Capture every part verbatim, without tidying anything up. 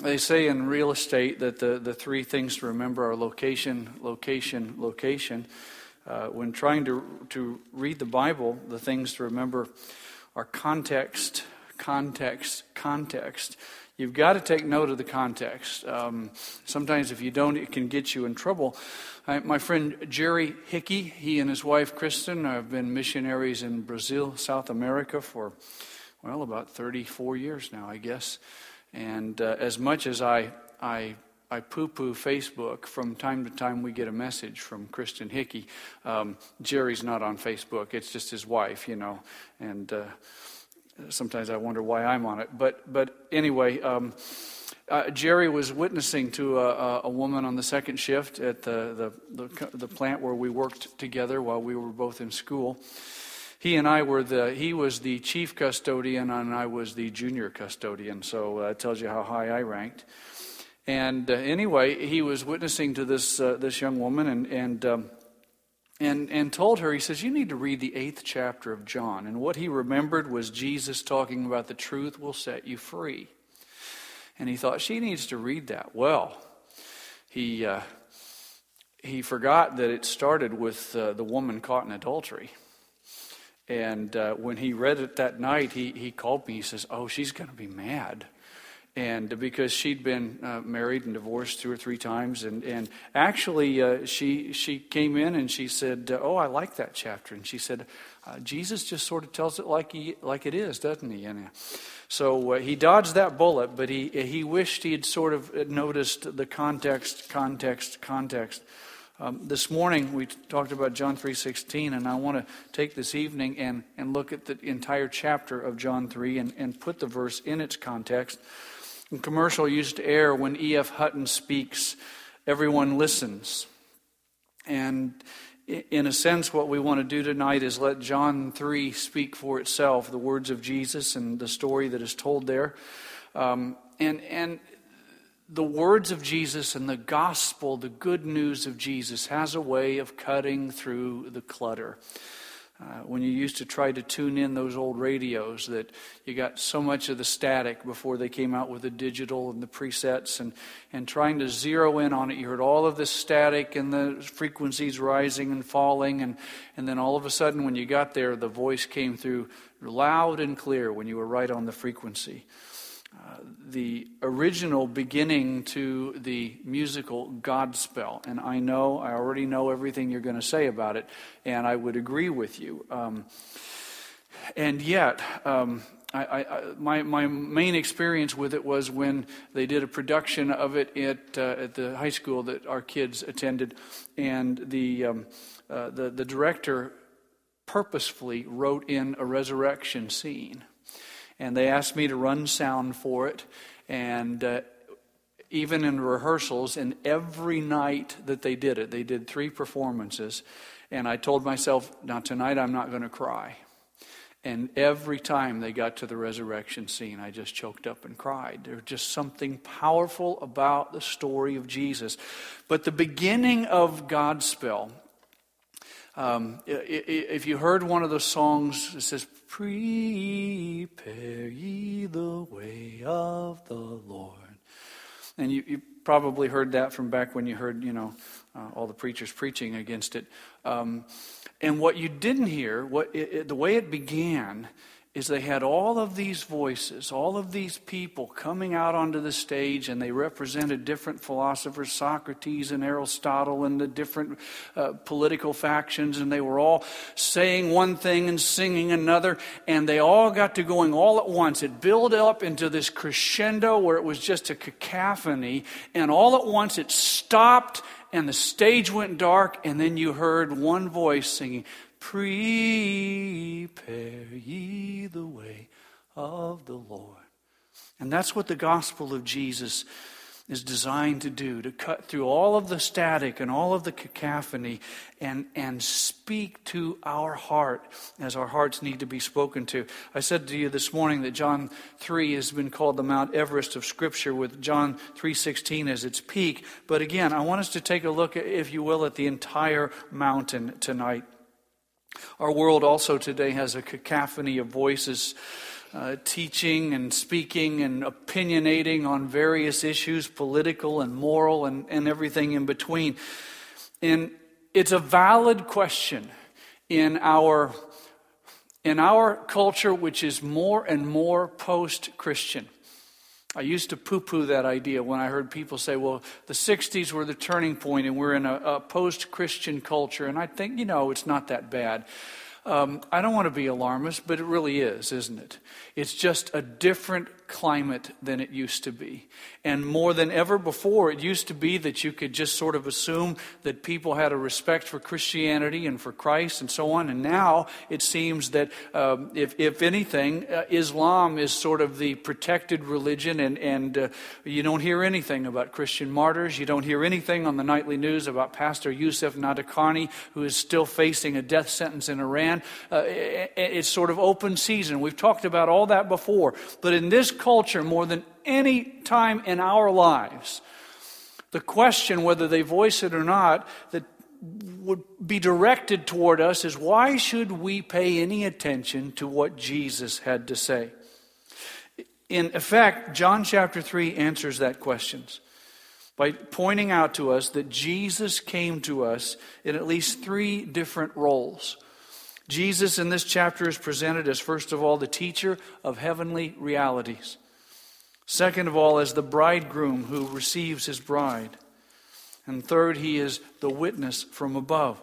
They say in real estate that the, the three things to remember are location, location, location. Uh, when trying to to read the Bible, the things to remember are context, context, context. You've got to take note of the context. Um, sometimes if you don't, it can get you in trouble. I, my friend Jerry Hickey, he and his wife Kristen have been missionaries in Brazil, South America for, well, about thirty-four years now, I guess. And uh, as much as I, I I poo-poo Facebook, from time to time we get a message from Kristen Hickey. Um, Jerry's not on Facebook. It's just his wife, you know. And uh, sometimes I wonder why I'm on it. But but anyway, um, uh, Jerry was witnessing to a, a woman on the second shift at the, the, the, the plant where we worked together while we were both in school. He and I were the, he was the chief custodian and I was the junior custodian, so uh, it tells you how high I ranked. And uh, anyway, he was witnessing to this uh, this young woman and and, um, and and told her, he says, you need to read the eighth chapter of John. And what he remembered was Jesus talking about the truth will set you free. And he thought, she needs to read that. Well, he, uh, he forgot that it started with uh, the woman caught in adultery. And uh, when he read it that night, he, he called me. He says, oh, she's going to be mad. And because she'd been uh, married and divorced two or three times. And, and actually, uh, she she came in and she said, oh, I like that chapter. And she said, uh, Jesus just sort of tells it like he like it is, doesn't he? And so uh, he dodged that bullet, but he, he wished he had sort of noticed the context, context, context. Um, this morning we talked about John three sixteen, and I want to take this evening and, and look at the entire chapter of John three and, and put the verse in its context. A commercial used to air when E F Hutton speaks, everyone listens. And in a sense, what we want to do tonight is let John three speak for itself, the words of Jesus and the story that is told there. Um, and and the words of Jesus and the gospel, the good news of Jesus, has a way of cutting through the clutter. Uh, when you used to try to tune in those old radios, that you got so much of the static before they came out with the digital and the presets, and, and trying to zero in on it, you heard all of this static and the frequencies rising and falling, and, and then all of a sudden when you got there, the voice came through loud and clear when you were right on the frequency. Uh, the original beginning to the musical Godspell. And I know, I already know everything you're going to say about it, and I would agree with you. Um, and yet, um, I, I, my, my main experience with it was when they did a production of it at, uh, at the high school that our kids attended, and the, um, uh, the, the director purposefully wrote in a resurrection scene. And they asked me to run sound for it. And uh, even in rehearsals, and every night that they did it, they did three performances. And I told myself, now tonight I'm not going to cry. And every time they got to the resurrection scene, I just choked up and cried. There's just something powerful about the story of Jesus. But the beginning of Godspell, Um, if you heard one of those songs, it says, prepare ye the way of the Lord. And you, you probably heard that from back when you heard, you know, uh, all the preachers preaching against it. Um, and what you didn't hear, what it, it, the way it began, is they had all of these voices, all of these people coming out onto the stage, and they represented different philosophers, Socrates and Aristotle, and the different uh, political factions, and they were all saying one thing and singing another, and they all got to going all at once. It built up into this crescendo where it was just a cacophony, and all at once it stopped, and the stage went dark, and then you heard one voice singing, prepare ye the way of the Lord. And that's what the gospel of Jesus is designed to do, to cut through all of the static and all of the cacophony and, and speak to our heart as our hearts need to be spoken to. I said to you this morning that John three has been called the Mount Everest of Scripture, with John three sixteen as its peak. But again, I want us to take a look, if you will, at the entire mountain tonight. Our world also today has a cacophony of voices uh, teaching and speaking and opinionating on various issues, political and moral and, and everything in between. And it's a valid question in our in our culture, which is more and more post-Christian. I used to poo-poo that idea when I heard people say, well, the sixties were the turning point and we're in a, a post-Christian culture. And I think, you know, it's not that bad. Um, I don't want to be alarmist, but it really is, isn't it? It's just a different climate than it used to be. And more than ever before, it used to be that you could just sort of assume that people had a respect for Christianity and for Christ and so on. And now it seems that um, if, if anything, uh, Islam is sort of the protected religion, and, and uh, you don't hear anything about Christian martyrs. You don't hear anything on the nightly news about Pastor Yusuf Nadakani, who is still facing a death sentence in Iran. Uh, it, it's sort of open season. We've talked about all that before. But in this culture, more than any time in our lives, the question, whether they voice it or not, that would be directed toward us is, why should we pay any attention to what Jesus had to say? In effect, John chapter three answers that question by pointing out to us that Jesus came to us in at least three different roles. Jesus in this chapter is presented as, first of all, the teacher of heavenly realities. Second of all, as the bridegroom who receives his bride. And third, he is the witness from above.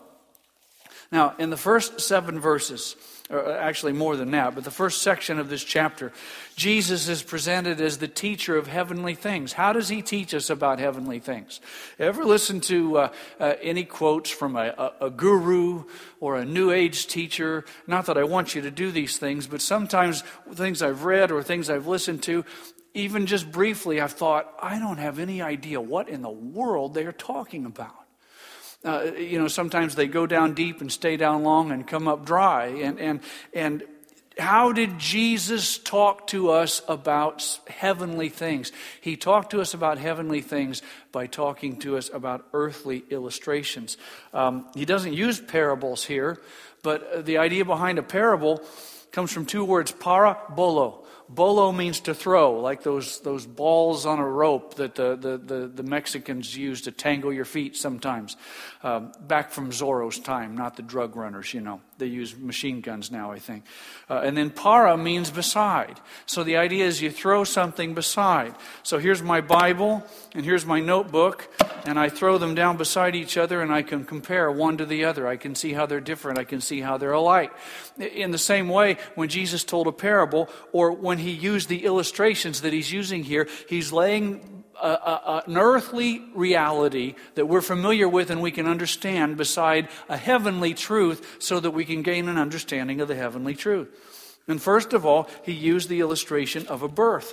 Now, in the first seven verses, or actually more than that, but the first section of this chapter, Jesus is presented as the teacher of heavenly things. How does he teach us about heavenly things? Ever listen to uh, uh, any quotes from a, a, a guru or a New Age teacher? Not that I want you to do these things, but sometimes things I've read or things I've listened to, even just briefly, I've thought, I don't have any idea what in the world they're talking about. Uh, you know, sometimes they go down deep and stay down long and come up dry. And and and how did Jesus talk to us about heavenly things? He talked to us about heavenly things by talking to us about earthly illustrations. Um, he doesn't use parables here, but the idea behind a parable comes from two words, parabolo. Bolo means to throw, like those those balls on a rope that the, the, the, the Mexicans use to tangle your feet sometimes. Um, back from Zorro's time, not the drug runners, you know. They use machine guns now, I think. Uh, and then para means beside. So the idea is you throw something beside. So here's my Bible, and here's my notebook, and I throw them down beside each other, and I can compare one to the other. I can see how they're different. I can see how they're alike. In the same way, when Jesus told a parable, or when he used the illustrations that he's using here, he's laying A, a, an earthly reality that we're familiar with and we can understand beside a heavenly truth so that we can gain an understanding of the heavenly truth. And first of all, he used the illustration of a birth.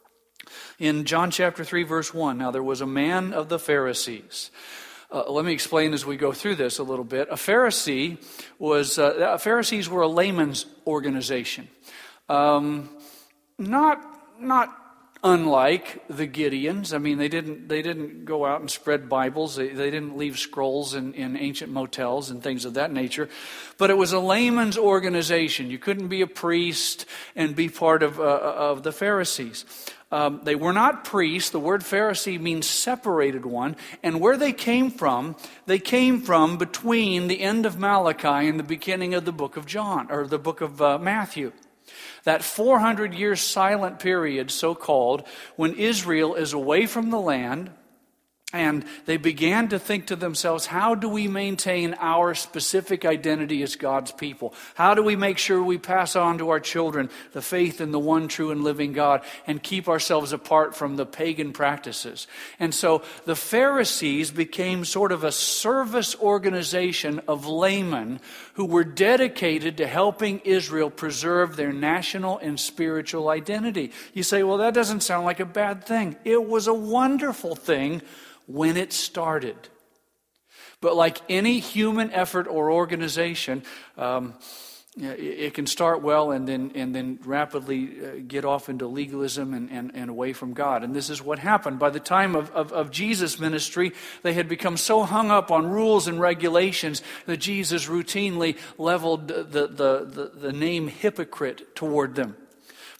In John chapter three, verse one, now there was a man of the Pharisees. Uh, let me explain as we go through this a little bit. A Pharisee was, uh, Pharisees were a layman's organization. Um, not, not unlike the Gideons. I mean, they didn't they didn't go out and spread Bibles. They, they didn't leave scrolls in, in ancient motels and things of that nature. But it was a layman's organization. You couldn't be a priest and be part of, uh, of the Pharisees. Um, they were not priests. The word Pharisee means separated one. And where they came from, they came from between the end of Malachi and the beginning of the book of John, or the book of uh, Matthew. That four hundred year silent period, so-called, when Israel is away from the land, and they began to think to themselves, how do we maintain our specific identity as God's people? How do we make sure we pass on to our children the faith in the one true and living God and keep ourselves apart from the pagan practices? And so the Pharisees became sort of a service organization of laymen who were dedicated to helping Israel preserve their national and spiritual identity. You say, well, that doesn't sound like a bad thing. It was a wonderful thing when it started. But like any human effort or organization, um, it can start well and then and then rapidly uh, get off into legalism and, and, and away from God. And this is what happened. By the time of, of, of Jesus' ministry, they had become so hung up on rules and regulations that Jesus routinely leveled the, the, the, the name hypocrite toward them.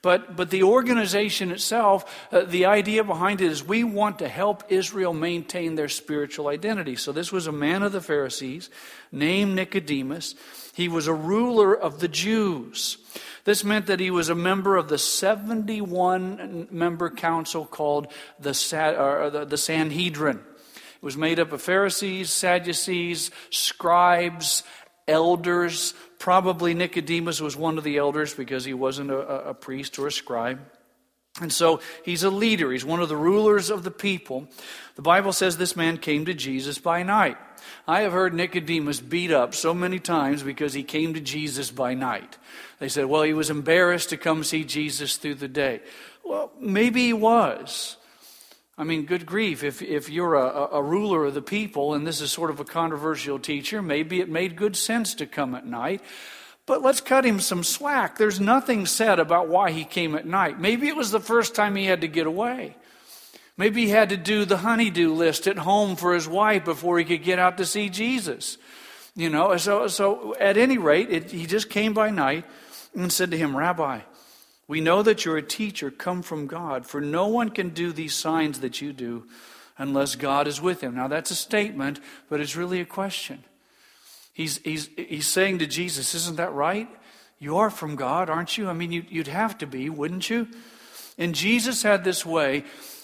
But, but the organization itself, uh, the idea behind it is we want to help Israel maintain their spiritual identity. So this was a man of the Pharisees named Nicodemus. He was a ruler of the Jews. This meant that he was a member of the seventy-one member council called the, or the, the Sanhedrin. It was made up of Pharisees, Sadducees, scribes, elders. Probably Nicodemus was one of the elders because he wasn't a, a priest or a scribe. And so he's a leader. He's one of the rulers of the people. The Bible says this man came to Jesus by night. I have heard Nicodemus beat up so many times because he came to Jesus by night. They said, well, he was embarrassed to come see Jesus through the day. Well, maybe he was. I mean, good grief, if, if you're a, a ruler of the people and this is sort of a controversial teacher, maybe it made good sense to come at night. But let's cut him some slack. There's nothing said about why he came at night. Maybe it was the first time he had to get away. Maybe he had to do the honeydew list at home for his wife before he could get out to see Jesus. You know, so, so at any rate, it, he just came by night and said to him, Rabbi, we know that you're a teacher come from God, for no one can do these signs that you do unless God is with him. Now that's a statement, but it's really a question. He's, he's, he's saying to Jesus, isn't that right? You are from God, aren't you? I mean, you, you'd have to be, wouldn't you? And Jesus had this way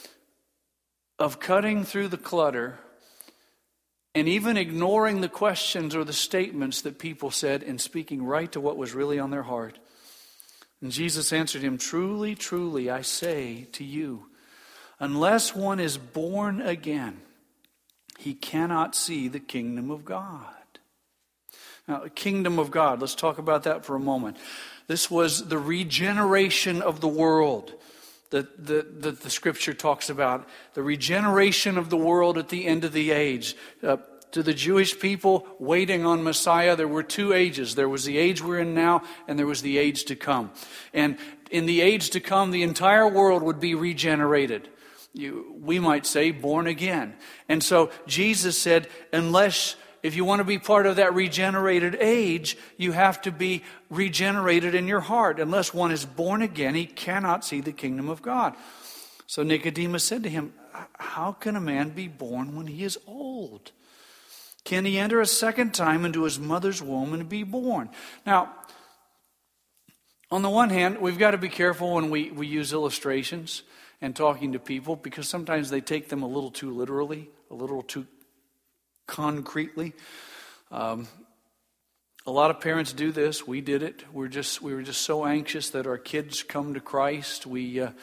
of cutting through the clutter and even ignoring the questions or the statements that people said and speaking right to what was really on their heart. And Jesus answered him, truly, truly, I say to you, unless one is born again, he cannot see the kingdom of God. Now, the kingdom of God, let's talk about that for a moment. This was the regeneration of the world that the, the, the Scripture talks about. The regeneration of the world at the end of the age. Uh, to the Jewish people waiting on Messiah, there were two ages. There was the age we're in now, and there was the age to come. And in the age to come, the entire world would be regenerated. You, we might say, born again. And so Jesus said, unless, if you want to be part of that regenerated age, you have to be regenerated in your heart. Unless one is born again, he cannot see the kingdom of God. So Nicodemus said to him, how can a man be born when he is old? Can he enter a second time into his mother's womb and be born? Now, on the one hand, we've got to be careful when we, we use illustrations and talking to people, because sometimes they take them a little too literally, a little too concretely. Um, a lot of parents do this. We did it. We're just we were just so anxious that our kids come to Christ. We uh,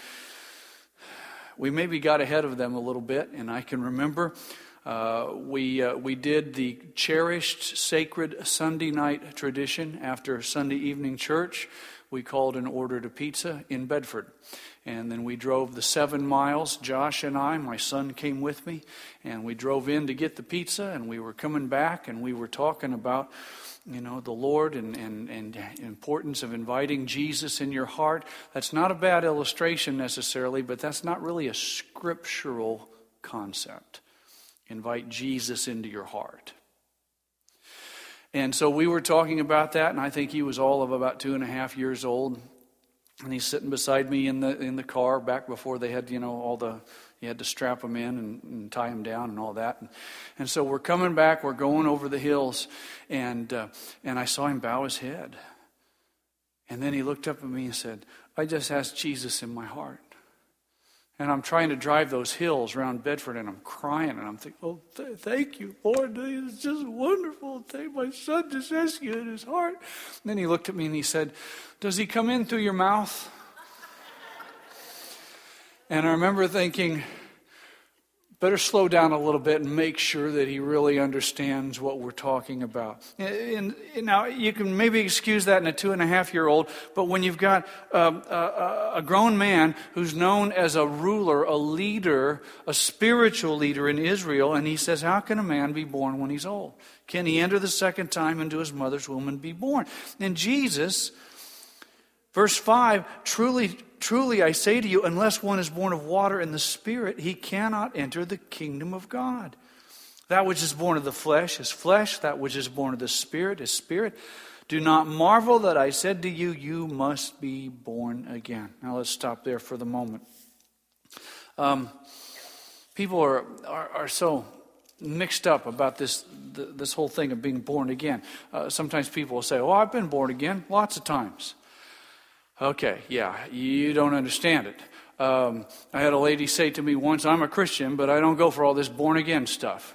we maybe got ahead of them a little bit, and I can remember. Uh, we uh, we did the cherished sacred Sunday night tradition after Sunday evening church. We called and ordered a pizza in Bedford. And then we drove the seven miles, Josh and I, my son came with me, and we drove in to get the pizza, and we were coming back, and we were talking about, you know, the Lord and, and, and importance of inviting Jesus in your heart. That's not a bad illustration necessarily, but that's not really a scriptural concept. Invite Jesus into your heart. And so we were talking about that, and I think he was all of about two and a half years old. And he's sitting beside me in the in the car back before they had, you know, all the, you had to strap him in and, and tie him down and all that. And, and so we're coming back, we're going over the hills, and uh, and I saw him bow his head. And then he looked up at me and said, I just asked Jesus in my heart. And I'm trying to drive those hills around Bedford, and I'm crying, and I'm thinking, oh, th- thank you, Lord. It's just wonderful. Thank my son just asked you in his heart. And then he looked at me and he said, does he come in through your mouth? And I remember thinking, better slow down a little bit and make sure that he really understands what we're talking about. And, and now, you can maybe excuse that in a two and a half year old, but when you've got um, a, a grown man who's known as a ruler, a leader, a spiritual leader in Israel, and he says, how can a man be born when he's old? Can he enter the second time into his mother's womb and be born? And Jesus, verse five, truly Truly, I say to you, unless one is born of water and the Spirit, he cannot enter the kingdom of God. That which is born of the flesh is flesh. That which is born of the Spirit is spirit. Do not marvel that I said to you, you must be born again. Now let's stop there for the moment. Um, people are, are, are so mixed up about this this whole thing of being born again. Uh, sometimes people will say, oh, I've been born again lots of times. Okay, yeah, you don't understand it. Um, I had a lady say to me once, I'm a Christian, but I don't go for all this born again stuff.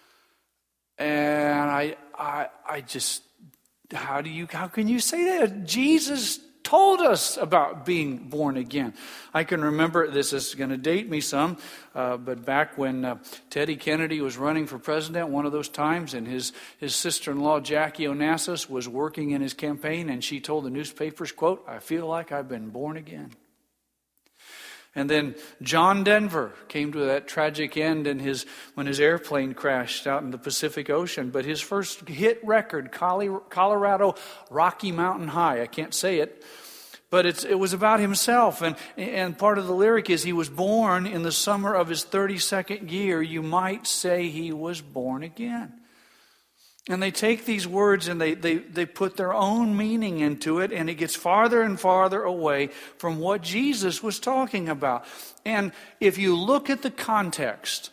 And I, I, I just, how do you, how can you say that? Jesus told us about being born again. I can remember, this is going to date me some, uh, but back when uh, Teddy Kennedy was running for president one of those times, and his, his sister-in-law Jackie Onassis was working in his campaign, and she told the newspapers, quote, I feel like I've been born again. And then John Denver came to that tragic end in his when his airplane crashed out in the Pacific Ocean. But his first hit record, Colorado Rocky Mountain High, I can't say it, but it's, it was about himself. And, and part of the lyric is he was born in the summer of his thirty-second year. You might say he was born again. And they take these words and they, they, they put their own meaning into it, and it gets farther and farther away from what Jesus was talking about. And if you look at the context,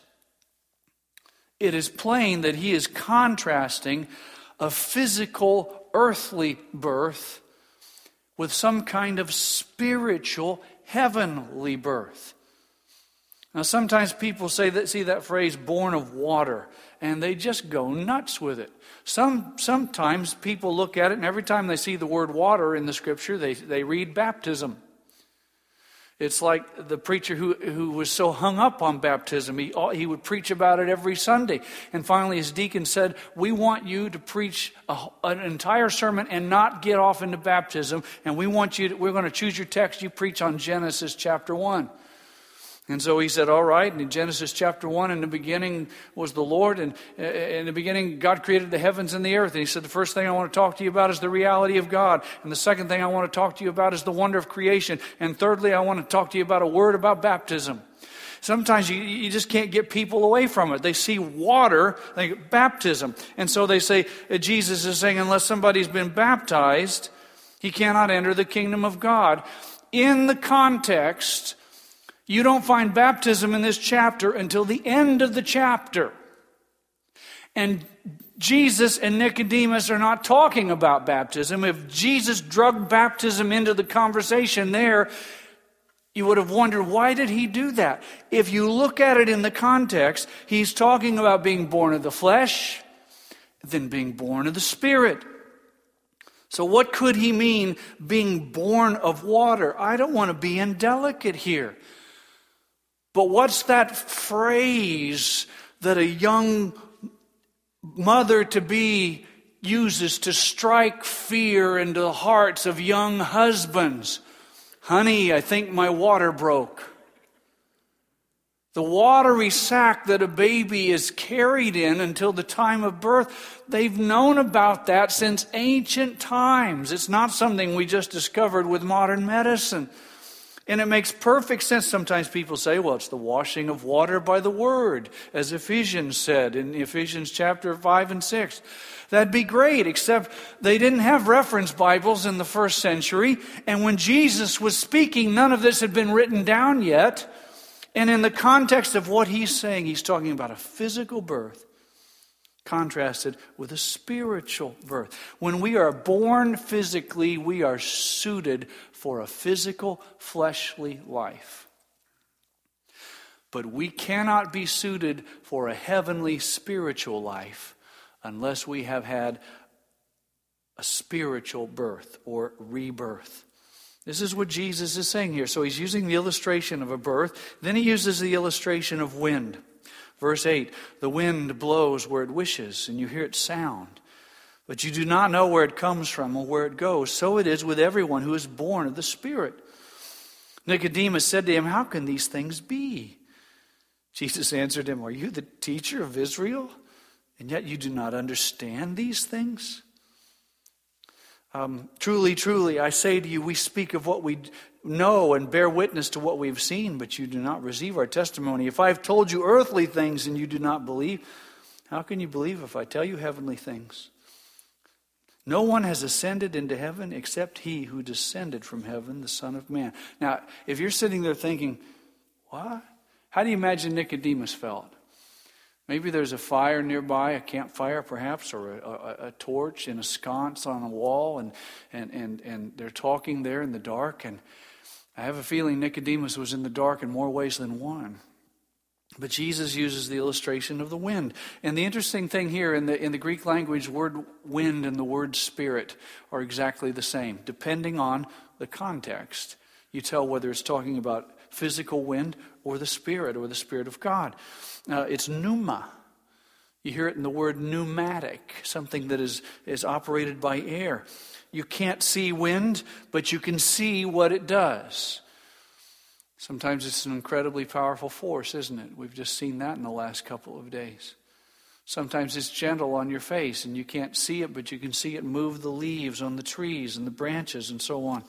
it is plain that he is contrasting a physical, earthly birth with some kind of spiritual, heavenly birth. Now, sometimes people say that, see that phrase, born of water, and they just go nuts with it. Some Sometimes people look at it, and every time they see the word water in the Scripture, they, they read baptism. It's like the preacher who, who was so hung up on baptism. He, he would preach about it every Sunday. And finally his deacon said, we want you to preach a, an entire sermon and not get off into baptism. And we want you to, we're going to choose your text. You preach on Genesis chapter one. And so he said, all right, and in Genesis chapter one, in the beginning was the Lord, and in the beginning God created the heavens and the earth. And he said, the first thing I want to talk to you about is the reality of God. And the second thing I want to talk to you about is the wonder of creation. And thirdly, I want to talk to you about a word about baptism. Sometimes you, you just can't get people away from it. They see water, like baptism. And so they say, Jesus is saying, unless somebody's been baptized, he cannot enter the kingdom of God. In the context, you don't find baptism in this chapter until the end of the chapter. And Jesus and Nicodemus are not talking about baptism. If Jesus drugged baptism into the conversation there, you would have wondered, why did he do that? If you look at it in the context, he's talking about being born of the flesh, then being born of the Spirit. So what could he mean, being born of water? I don't want to be indelicate here. But what's that phrase that a young mother-to-be uses to strike fear into the hearts of young husbands? Honey, I think my water broke. The watery sack that a baby is carried in until the time of birth, they've known about that since ancient times. It's not something we just discovered with modern medicine. And it makes perfect sense. Sometimes people say, well, it's the washing of water by the word, as Ephesians said in Ephesians chapter five and six. That'd be great, except they didn't have reference Bibles in the first century. And when Jesus was speaking, none of this had been written down yet. And in the context of what he's saying, he's talking about a physical birth contrasted with a spiritual birth. When we are born physically, we are suited for a physical, fleshly life. But we cannot be suited for a heavenly, spiritual life unless we have had a spiritual birth or rebirth. This is what Jesus is saying here. So he's using the illustration of a birth. Then he uses the illustration of wind. Verse eight, the wind blows where it wishes, and you hear its sound, but you do not know where it comes from or where it goes. So it is with everyone who is born of the Spirit. Nicodemus said to him, how can these things be? Jesus answered him, are you the teacher of Israel, and yet you do not understand these things? Um, truly, truly, I say to you, we speak of what we know and bear witness to what we've seen, but you do not receive our testimony. If I've told you earthly things and you do not believe, how can you believe if I tell you heavenly things? No one has ascended into heaven except he who descended from heaven, the Son of Man. Now, if you're sitting there thinking, what? How do you imagine Nicodemus felt? Maybe there's a fire nearby, a campfire perhaps, or a, a, a torch in a sconce on a wall, and, and, and, and they're talking there in the dark. And I have a feeling Nicodemus was in the dark in more ways than one. But Jesus uses the illustration of the wind. And the interesting thing here, in the in the Greek language, word wind and the word spirit are exactly the same. Depending on the context, you tell whether it's talking about physical wind or the Spirit or the Spirit of God. Uh, it's pneuma. You hear it in the word pneumatic, something that is, is operated by air. You can't see wind, but you can see what it does. Sometimes it's an incredibly powerful force, isn't it? We've just seen that in the last couple of days. Sometimes it's gentle on your face and you can't see it, but you can see it move the leaves on the trees and the branches and so on.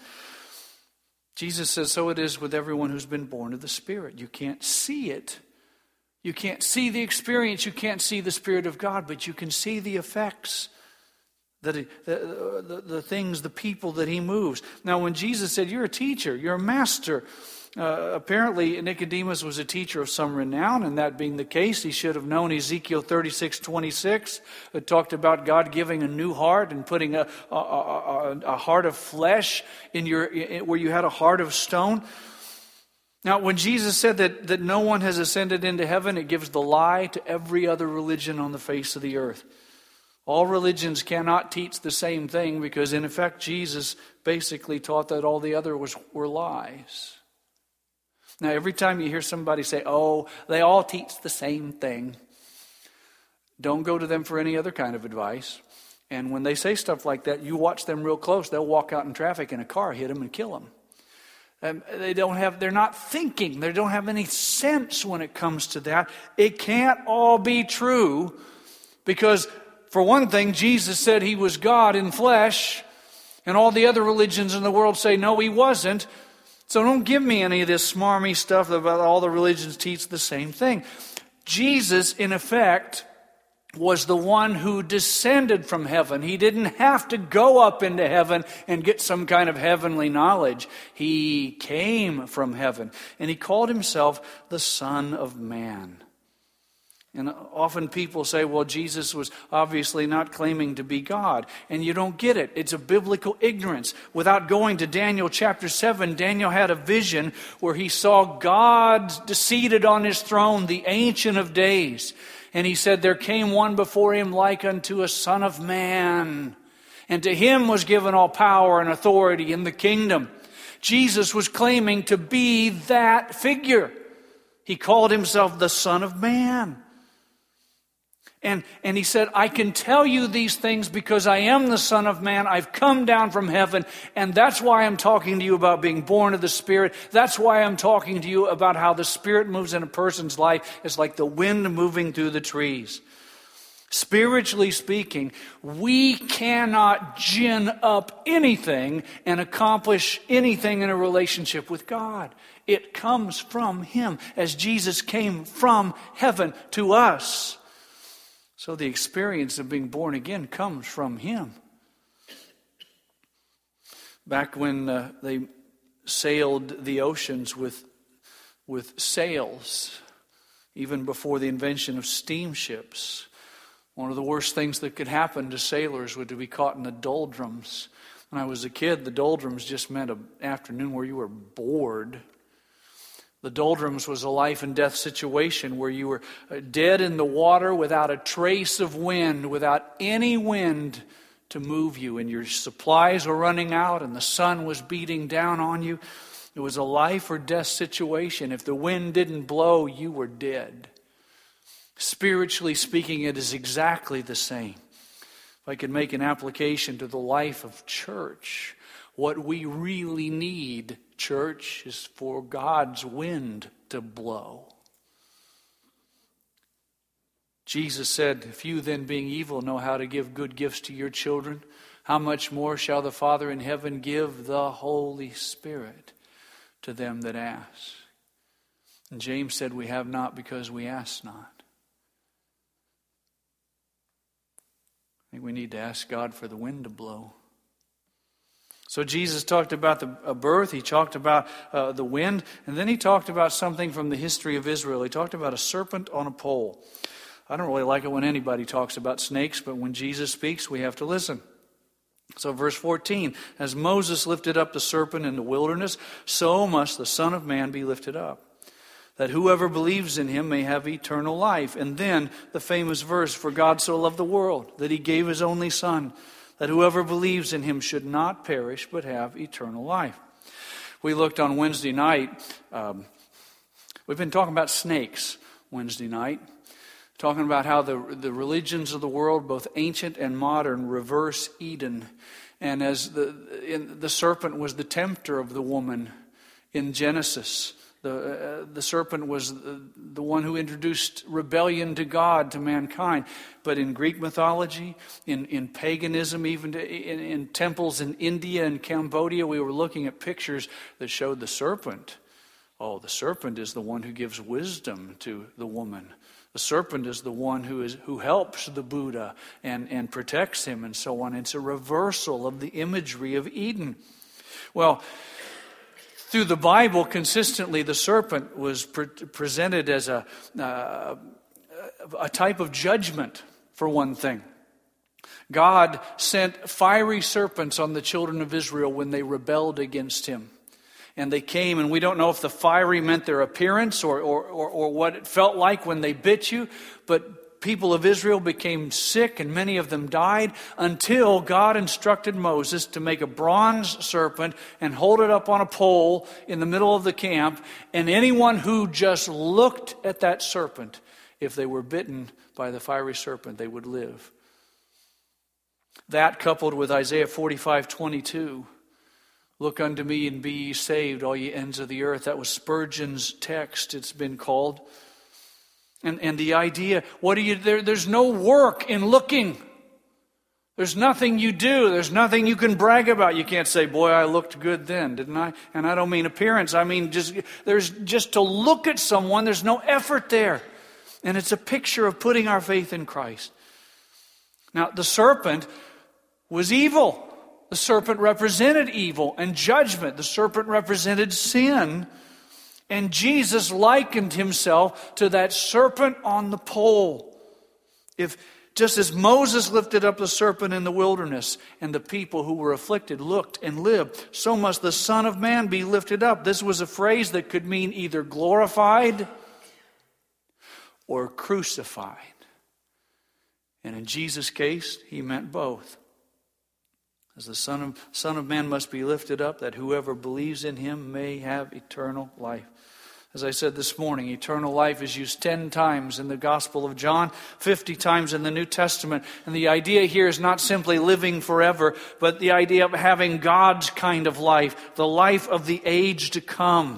Jesus says, so it is with everyone who's been born of the Spirit. You can't see it. You can't see the experience. You can't see the Spirit of God, but you can see the effects, the, the, the, the things, the people that he moves. Now, when Jesus said, you're a teacher, you're a master, Uh, apparently, Nicodemus was a teacher of some renown, and that being the case, he should have known Ezekiel thirty-six twenty-six. It talked about God giving a new heart and putting a, a, a, a heart of flesh in your in, where you had a heart of stone. Now, when Jesus said that, that no one has ascended into heaven, it gives the lie to every other religion on the face of the earth. All religions cannot teach the same thing because, in effect, Jesus basically taught that all the other was were lies. Now, every time you hear somebody say, oh, they all teach the same thing, don't go to them for any other kind of advice. And when they say stuff like that, you watch them real close. They'll walk out in traffic in a car, hit them, and kill them. Um, they don't have, they're not thinking. They don't have any sense when it comes to that. It can't all be true because, for one thing, Jesus said he was God in flesh, and all the other religions in the world say, no, he wasn't. So don't give me any of this smarmy stuff about all the religions teach the same thing. Jesus, in effect, was the one who descended from heaven. He didn't have to go up into heaven and get some kind of heavenly knowledge. He came from heaven, and he called himself the Son of Man. And often people say, well, Jesus was obviously not claiming to be God. And you don't get it. It's a biblical ignorance. Without going to Daniel chapter seven, Daniel had a vision where he saw God seated on his throne, the Ancient of Days. And he said, there came one before him like unto a son of man. And to him was given all power and authority in the kingdom. Jesus was claiming to be that figure. He called himself the Son of Man. And, and he said, I can tell you these things because I am the Son of Man. I've come down from heaven. And that's why I'm talking to you about being born of the Spirit. That's why I'm talking to you about how the Spirit moves in a person's life. It's like the wind moving through the trees. Spiritually speaking, we cannot gin up anything and accomplish anything in a relationship with God. It comes from him, as Jesus came from heaven to us. So the experience of being born again comes from him. Back when uh, they sailed the oceans with, with sails, even before the invention of steamships, one of the worst things that could happen to sailors would to be caught in the doldrums. When I was a kid, the doldrums just meant an afternoon where you were bored. The doldrums was a life and death situation where you were dead in the water without a trace of wind, without any wind to move you. And your supplies were running out and the sun was beating down on you. It was a life or death situation. If the wind didn't blow, you were dead. Spiritually speaking, it is exactly the same. If I could make an application to the life of church, what we really need, church, is for God's wind to blow. Jesus said, if you then being evil know how to give good gifts to your children, how much more shall the Father in heaven give the Holy Spirit to them that ask? And James said, we have not because we ask not. think we need to ask God for the wind to blow. So Jesus talked about the uh, birth, he talked about uh, the wind, and then he talked about something from the history of Israel. He talked about a serpent on a pole. I don't really like it when anybody talks about snakes, but when Jesus speaks, we have to listen. So verse fourteen, as Moses lifted up the serpent in the wilderness, so must the Son of Man be lifted up, that whoever believes in him may have eternal life. And then the famous verse, for God so loved the world, that he gave his only Son, that whoever believes in him should not perish, but have eternal life. We looked on Wednesday night. Um, we've been talking about snakes Wednesday night. Talking about how the, the religions of the world, both ancient and modern, reverse Eden. And as the, in, the serpent was the tempter of the woman in Genesis. The, uh, the serpent was the, the one who introduced rebellion to God, to mankind. But in Greek mythology, in, in paganism, even to, in, in temples in India and Cambodia, we were looking at pictures that showed the serpent. Oh, the serpent is the one who gives wisdom to the woman. The serpent is the one who is who helps the Buddha and, and protects him and so on. It's a reversal of the imagery of Eden. Well, through the Bible, consistently, the serpent was pre- presented as a, uh, a type of judgment, for one thing. God sent fiery serpents on the children of Israel when they rebelled against him. And they came, and we don't know if the fiery meant their appearance or, or, or, or what it felt like when they bit you, but people of Israel became sick, and many of them died, until God instructed Moses to make a bronze serpent and hold it up on a pole in the middle of the camp, and anyone who just looked at that serpent, if they were bitten by the fiery serpent, they would live. That, coupled with Isaiah forty-five twenty-two, look unto me and be ye saved, all ye ends of the earth. That was Spurgeon's text, it's been called. And and the idea, what do you, there, there's no work in looking. There's nothing you do. There's nothing you can brag about. You can't say, boy, I looked good then, didn't I? And I don't mean appearance. I mean, just there's just to look at someone, there's no effort there. And it's a picture of putting our faith in Christ. Now, the serpent was evil. The serpent represented evil and judgment. The serpent represented sin. And Jesus likened himself to that serpent on the pole. If just as Moses lifted up the serpent in the wilderness, and the people who were afflicted looked and lived, so must the Son of Man be lifted up. This was a phrase that could mean either glorified or crucified. And in Jesus' case, he meant both. As the Son of, Son of Man must be lifted up, that whoever believes in him may have eternal life. As I said this morning, eternal life is used ten times in the Gospel of John, fifty times in the New Testament. And the idea here is not simply living forever, but the idea of having God's kind of life, the life of the age to come.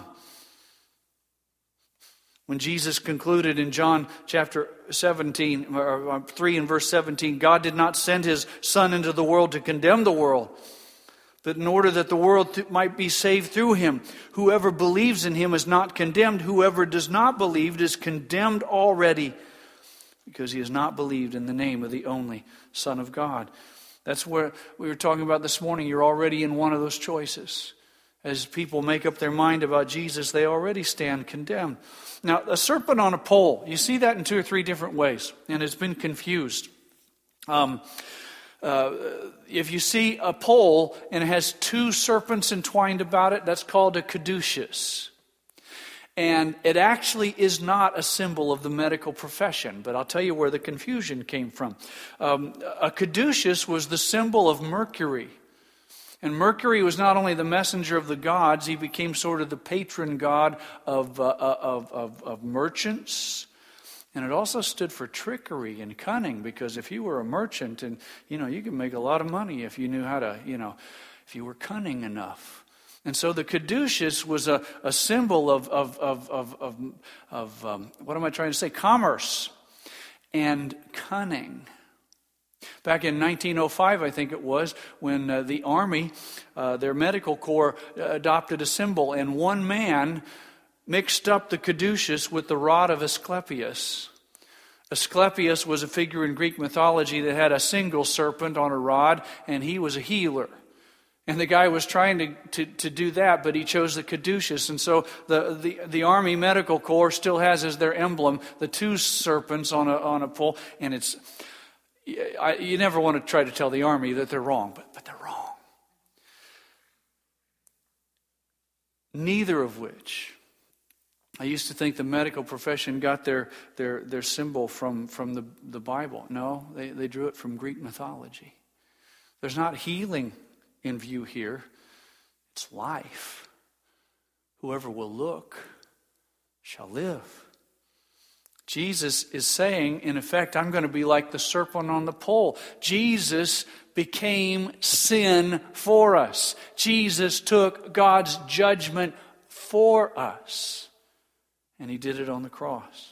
When Jesus concluded in John chapter seventeen, or three and verse seventeen, God did not send his Son into the world to condemn the world, but in order that the world th- might be saved through him. Whoever believes in him is not condemned. Whoever does not believe is condemned already, because he has not believed in the name of the only Son of God. That's where we were talking about this morning. You're already in one of those choices. As people make up their mind about Jesus, they already stand condemned. Now, a serpent on a pole, you see that in two or three different ways, and it's been confused. Um, uh, if you see a pole and it has two serpents entwined about it, that's called a caduceus. And it actually is not a symbol of the medical profession, but I'll tell you where the confusion came from. Um, a caduceus was the symbol of Mercury. And Mercury was not only the messenger of the gods, he became sort of the patron god of, uh, of, of, of merchants. And it also stood for trickery and cunning, because if you were a merchant, and you know, you could make a lot of money if you knew how to, you know, if you were cunning enough. And so the caduceus was a, a symbol of, of, of, of, of, of um, what am I trying to say? Commerce and cunning. Back in nineteen oh five, I think it was, when uh, the Army, uh, their medical corps, uh, adopted a symbol, and one man mixed up the caduceus with the rod of Asclepius. Asclepius was a figure in Greek mythology that had a single serpent on a rod, and he was a healer. And the guy was trying to, to, to do that, but he chose the caduceus. And so the, the, the Army Medical Corps still has as their emblem the two serpents on a, on a pole. And it's, I, you never want to try to tell the Army that they're wrong, but, but they're wrong. Neither of which, I used to think the medical profession got their, their, their symbol from, from the, the Bible. No, they, they drew it from Greek mythology. There's not healing in view here. It's life. Whoever will look shall live. Jesus is saying, in effect, I'm going to be like the serpent on the pole. Jesus became sin for us. Jesus took God's judgment for us. And he did it on the cross.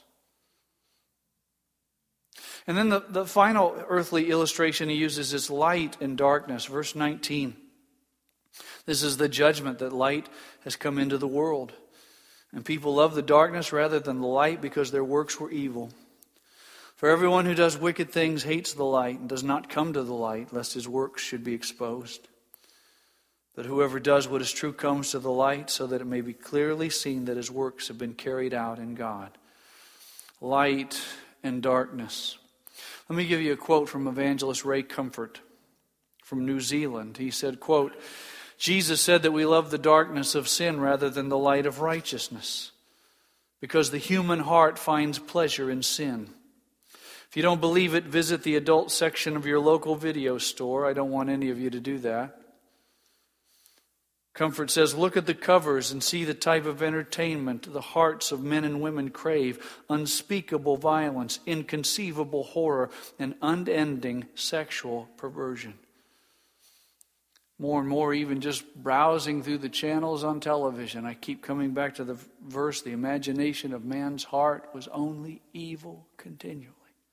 And then the, the final earthly illustration he uses is light and darkness. Verse nineteen. This is the judgment that light has come into the world. And people love the darkness rather than the light because their works were evil. For everyone who does wicked things hates the light and does not come to the light, lest his works should be exposed. But whoever does what is true comes to the light, so that it may be clearly seen that his works have been carried out in God. Light and darkness. Let me give you a quote from evangelist Ray Comfort from New Zealand. He said, quote, Jesus said that we love the darkness of sin rather than the light of righteousness, because the human heart finds pleasure in sin. If you don't believe it, visit the adult section of your local video store. I don't want any of you to do that. Comfort says, look at the covers and see the type of entertainment the hearts of men and women crave. Unspeakable violence, inconceivable horror, and unending sexual perversion. More and more, even just browsing through the channels on television, I keep coming back to the verse, the imagination of man's heart was only evil continually.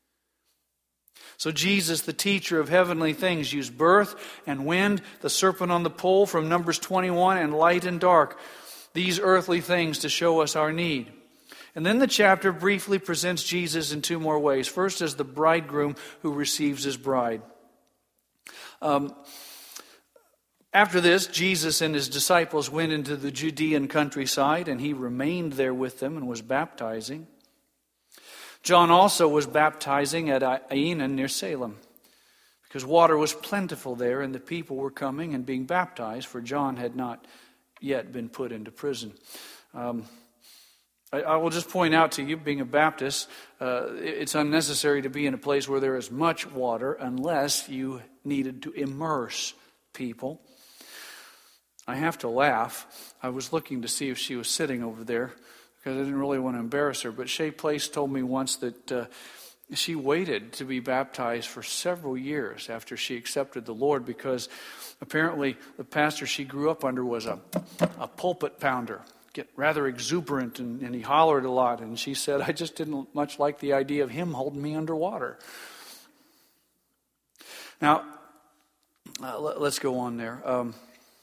So Jesus, the teacher of heavenly things, used birth and wind, the serpent on the pole from Numbers twenty-one, and light and dark, these earthly things to show us our need. And then the chapter briefly presents Jesus in two more ways. First, as the bridegroom who receives his bride. Um, after this, Jesus and his disciples went into the Judean countryside, and he remained there with them and was baptizing. John also was baptizing at Aenon near Salem, because water was plentiful there, and the people were coming and being baptized, for John had not yet been put into prison. Um, I, I will just point out to you, being a Baptist, uh, it's unnecessary to be in a place where there is much water unless you needed to immerse people. I have to laugh. I was looking to see if she was sitting over there, because I didn't really want to embarrass her. But Shay Place told me once that uh, she waited to be baptized for several years after she accepted the Lord, because apparently the pastor she grew up under was a, a pulpit pounder, get rather exuberant, and, and he hollered a lot. And she said, I just didn't much like the idea of him holding me underwater. Now, uh, let, let's go on there. Um,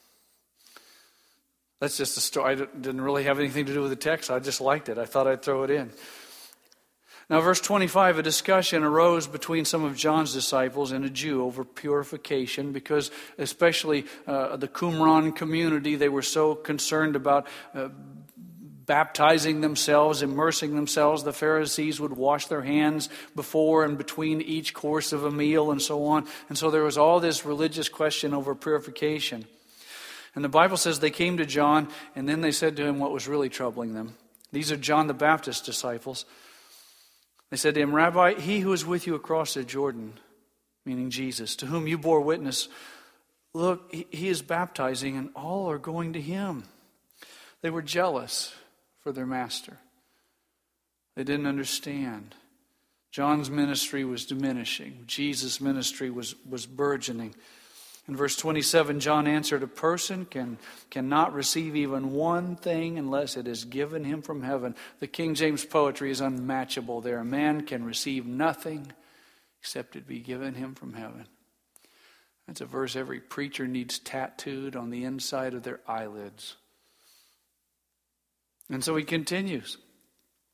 That's just a story. I didn't really have anything to do with the text. I just liked it. I thought I'd throw it in. Now, verse twenty-five, a discussion arose between some of John's disciples and a Jew over purification, because especially uh, the Qumran community, they were so concerned about uh, baptizing themselves, immersing themselves. The Pharisees would wash their hands before and between each course of a meal and so on. And so there was all this religious question over purification. And the Bible says they came to John, and then they said to him what was really troubling them. These are John the Baptist's disciples. They said to him, Rabbi, he who is with you across the Jordan, meaning Jesus, to whom you bore witness, look, he is baptizing, and all are going to him. They were jealous for their master. They didn't understand. John's ministry was diminishing. Jesus' ministry was, was burgeoning. In verse twenty-seven, John answered, a person can cannot receive even one thing unless it is given him from heaven. The King James poetry is unmatchable there. A man can receive nothing except it be given him from heaven. That's a verse every preacher needs tattooed on the inside of their eyelids. And so he continues.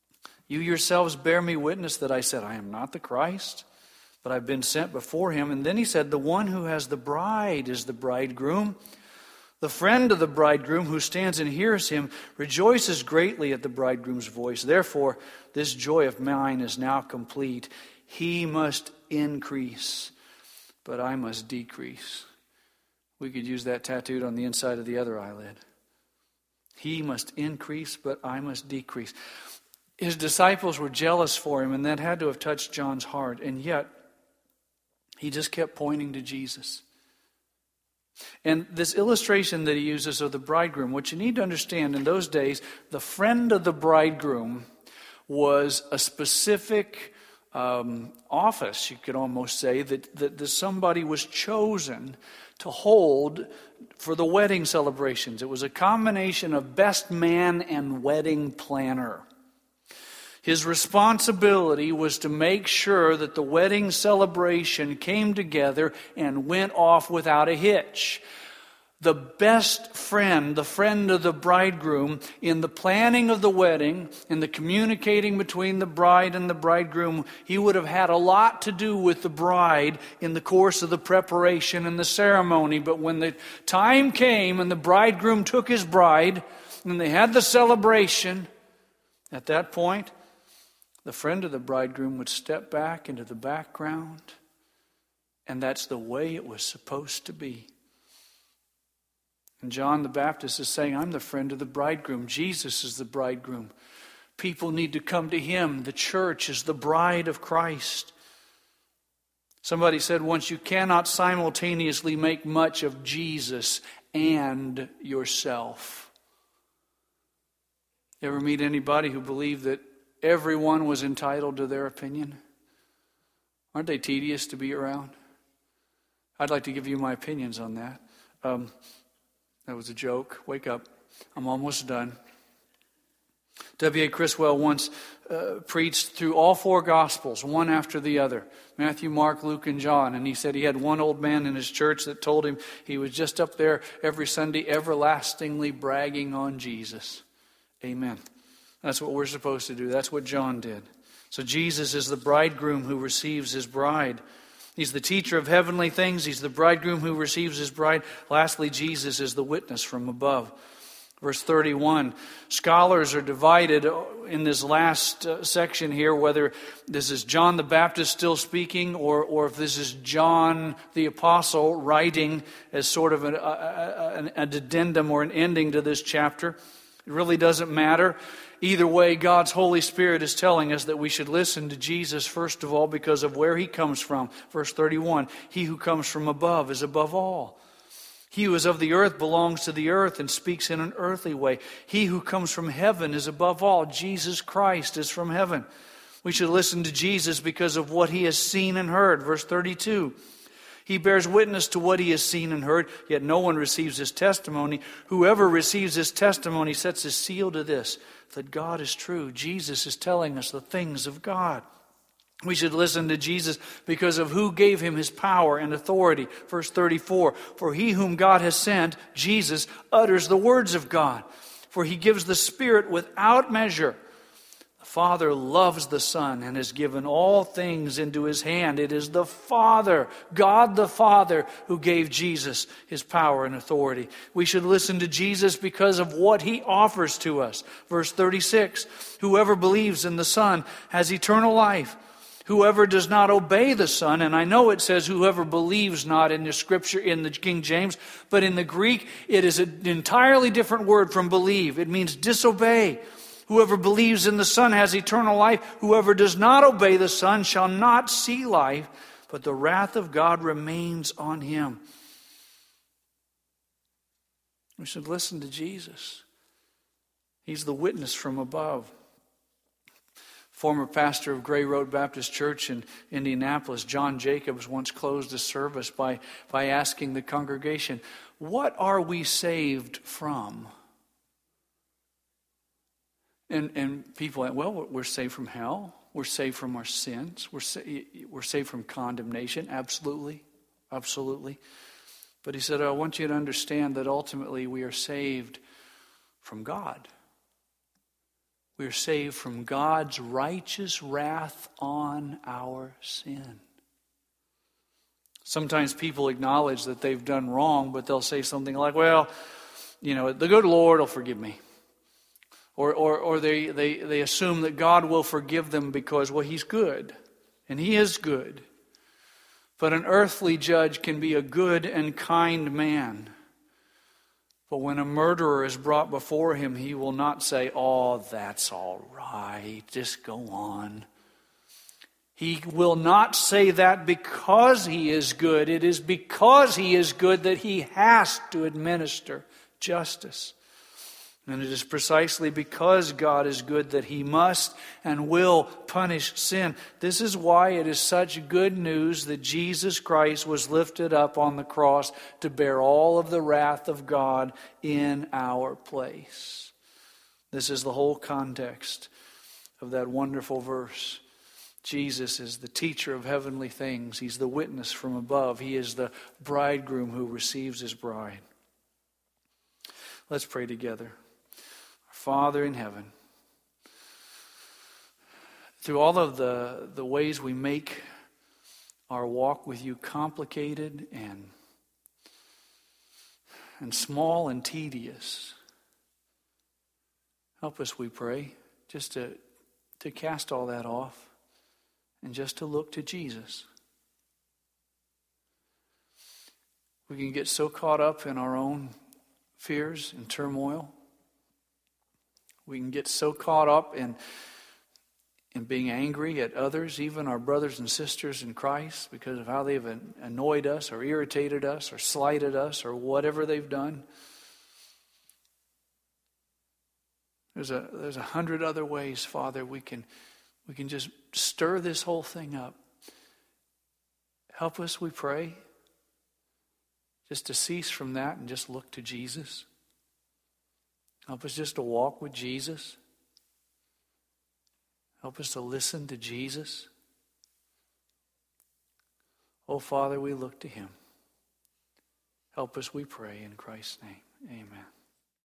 You yourselves bear me witness that I said, I am not the Christ, but I've been sent before him. And then he said, the one who has the bride is the bridegroom. The friend of the bridegroom who stands and hears him rejoices greatly at the bridegroom's voice. Therefore, this joy of mine is now complete. He must increase, but I must decrease. We could use that tattooed on the inside of the other eyelid. He must increase, but I must decrease. His disciples were jealous for him, and that had to have touched John's heart. And yet, he just kept pointing to Jesus. And this illustration that he uses of the bridegroom, what you need to understand, in those days, the friend of the bridegroom was a specific um, office, you could almost say, that, that, that somebody was chosen to hold for the wedding celebrations. It was a combination of best man and wedding planner. His responsibility was to make sure that the wedding celebration came together and went off without a hitch. The best friend, the friend of the bridegroom, in the planning of the wedding, in the communicating between the bride and the bridegroom, he would have had a lot to do with the bride in the course of the preparation and the ceremony. But when the time came and the bridegroom took his bride and they had the celebration, at that point, the friend of the bridegroom would step back into the background, and that's the way it was supposed to be. And John the Baptist is saying, I'm the friend of the bridegroom. Jesus is the bridegroom. People need to come to him. The church is the bride of Christ. Somebody said once, you cannot simultaneously make much of Jesus and yourself. You ever meet anybody who believed that everyone was entitled to their opinion? Aren't they tedious to be around? I'd like to give you my opinions on that. Um, that was a joke. Wake up. I'm almost done. W A Criswell once uh, preached through all four Gospels, one after the other. Matthew, Mark, Luke, and John. And he said he had one old man in his church that told him he was just up there every Sunday everlastingly bragging on Jesus. Amen. That's what we're supposed to do. That's what John did. So Jesus is the bridegroom who receives his bride. He's the teacher of heavenly things. He's the bridegroom who receives his bride. Lastly, Jesus is the witness from above. Verse thirty-one, scholars are divided in this last uh, section here, whether this is John the Baptist still speaking or, or if this is John the Apostle writing as sort of an, a, a, an addendum or an ending to this chapter. It really doesn't matter. Either way, God's Holy Spirit is telling us that we should listen to Jesus, first of all, because of where he comes from. Verse thirty-one, he who comes from above is above all. He who is of the earth belongs to the earth and speaks in an earthly way. He who comes from heaven is above all. Jesus Christ is from heaven. We should listen to Jesus because of what he has seen and heard. Verse thirty-two, he bears witness to what he has seen and heard, yet no one receives his testimony. Whoever receives his testimony sets his seal to this, that God is true. Jesus is telling us the things of God. We should listen to Jesus because of who gave him his power and authority. Verse thirty-four, for he whom God has sent, Jesus, utters the words of God. For he gives the Spirit without measure. The Father loves the Son and has given all things into his hand. It is the Father, God the Father, who gave Jesus his power and authority. We should listen to Jesus because of what he offers to us. Verse thirty-six, whoever believes in the Son has eternal life. Whoever does not obey the Son, and I know it says whoever believes not in the Scripture in the King James, but in the Greek it is an entirely different word from believe. It means disobey. Whoever believes in the Son has eternal life. Whoever does not obey the Son shall not see life, but the wrath of God remains on him. We should listen to Jesus. He's the witness from above. Former pastor of Gray Road Baptist Church in Indianapolis, John Jacobs, once closed a service by, by asking the congregation, what are we saved from? And and people went, well, we're saved from hell. We're saved from our sins. We're, sa- we're saved from condemnation. Absolutely. Absolutely. But he said, I want you to understand that ultimately we are saved from God. We're saved from God's righteous wrath on our sin. Sometimes people acknowledge that they've done wrong, but they'll say something like, well, you know, the good Lord will forgive me. Or or, or they, they, they assume that God will forgive them because, well, He's good. And He is good. But an earthly judge can be a good and kind man. But when a murderer is brought before him, he will not say, oh, that's all right, just go on. He will not say that because he is good. It is because he is good that he has to administer justice. And it is precisely because God is good that He must and will punish sin. This is why it is such good news that Jesus Christ was lifted up on the cross to bear all of the wrath of God in our place. This is the whole context of that wonderful verse. Jesus is the teacher of heavenly things. He's the witness from above. He is the bridegroom who receives his bride. Let's pray together. Father in heaven, through all of the, the ways we make our walk with You complicated and, and small and tedious, help us, we pray, just to, to cast all that off and just to look to Jesus. We can get so caught up in our own fears and turmoil. We can get so caught up in, in being angry at others, even our brothers and sisters in Christ, because of how they've annoyed us or irritated us or slighted us or whatever they've done. There's a there's a hundred other ways, Father, we can we can just stir this whole thing up. Help us, we pray, just to cease from that and just look to Jesus. Help us just to walk with Jesus. Help us to listen to Jesus. Oh, Father, we look to Him. Help us, we pray, in Christ's name. Amen.